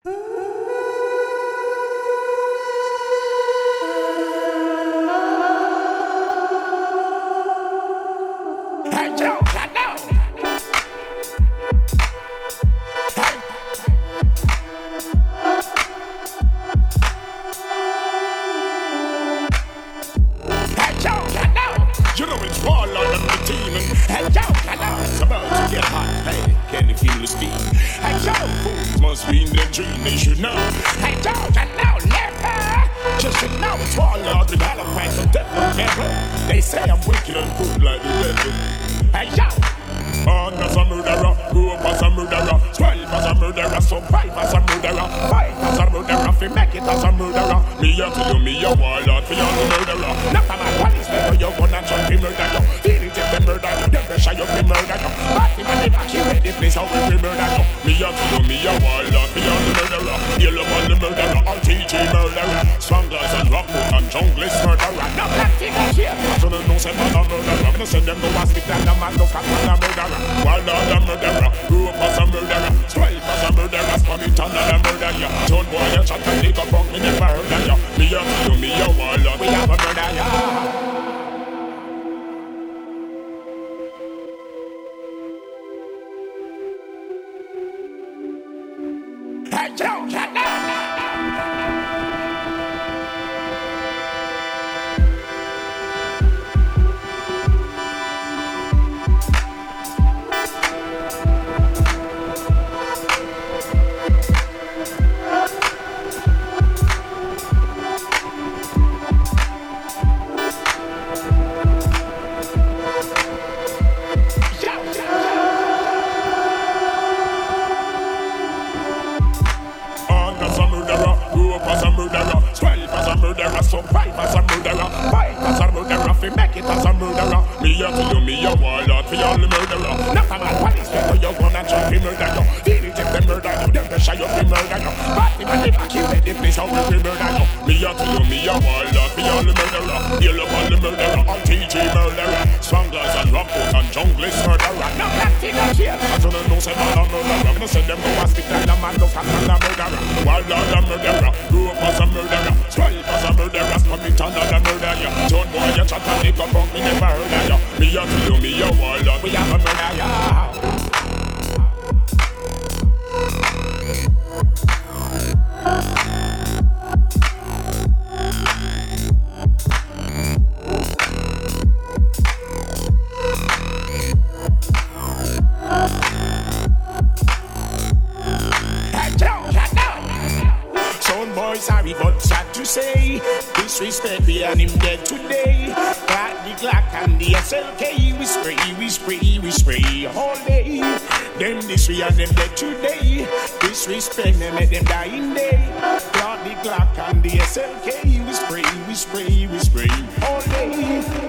Sorry, but sad to say, disrespect me and him dead today. Got the Glock and the SLK, we spray all day. Them this we and them dead today. Disrespect them, let them die in day. Got the Glock and the SLK, we spray all day.